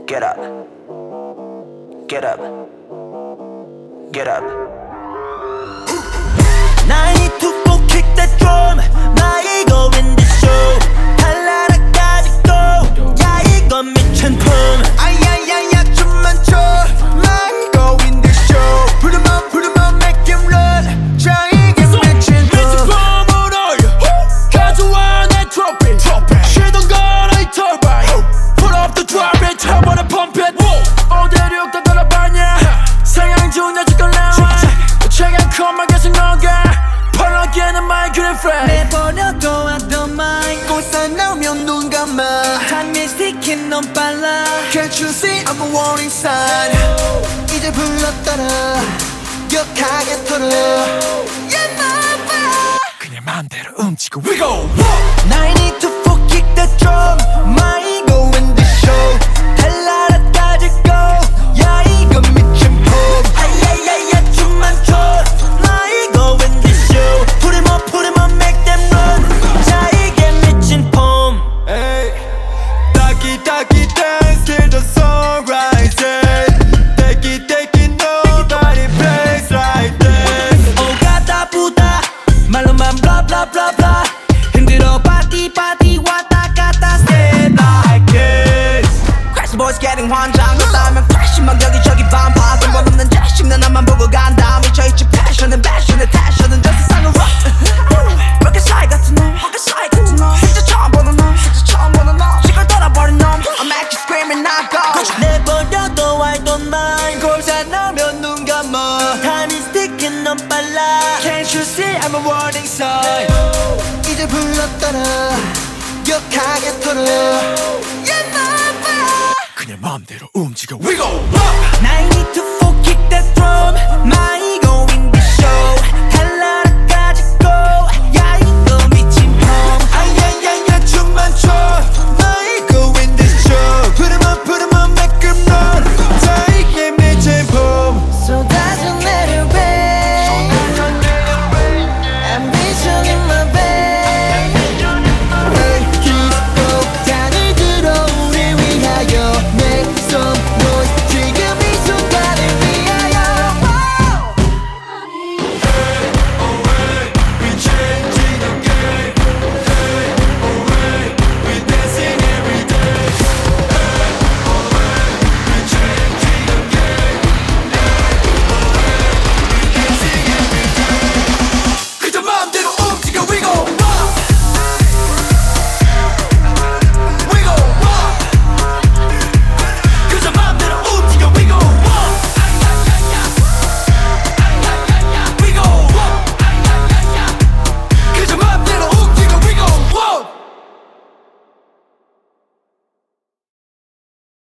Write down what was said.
Get up. Get up. Get up. I need to go kick that drum. 나 이거 in the show. 달라라 가지고. 야 이건 미친 품. 아야야야 춤만 춰. 나 이거 in the show. Put 'em on, make him run. 자 이게 미친 품. 미친 품을 올려. 가져와 내 트로피. 시동 걸어 이 터바인. Put up the drop it. 터보를 pump it. 어디로 다 돌아봤냐. 상향 중 나 지금 나와. 최강 컴만 계속 녹아. 펄럭이는 마이크를 프레이. 내버려둬 I don't mind. 꽃사 나오면 눈 감아. 타임이 스틱인 넌 빨라. Can't you see I'm a warning sign. 이제 불렀더라. 격하게 털어. Yeah, 나봐. 그냥 맘대로 움직여 We go. Now I need to full kick the drum. My ego in the show. 달라라 가지고. 야 이건 미친 품. 아야야야 춤만 춰. 나 이거 in the show. Put 'em up, make them run. 자 이게 미친 품. Hey. Taki dance till the sun rises. Take it nobody plays like this. 오가다 부다 말로만 blah blah blah blah. 흔들어 party 왔다 갔다 stay like this. Crazy boys getting 환장. 그렇다면 crash 막 여기저기 반파. 근본 없는 자식 난 나만 보고 간다. 미쳐있지 passion은 passion은 저 세상은 rock. 그렇게 사이 같은 놈 진짜 처음 보는 놈 시골 돌아버린 놈 I'm actually screaming I go. 내버려둬 I don't mind. 골사 나면 눈 감아. Time is ticking 넌 빨라. Can't you see I'm a warning sign. 이제 불렀더라. 격하게 털어. Yeah, 나봐. 그냥 맘대로 움직여 We go. Now I need to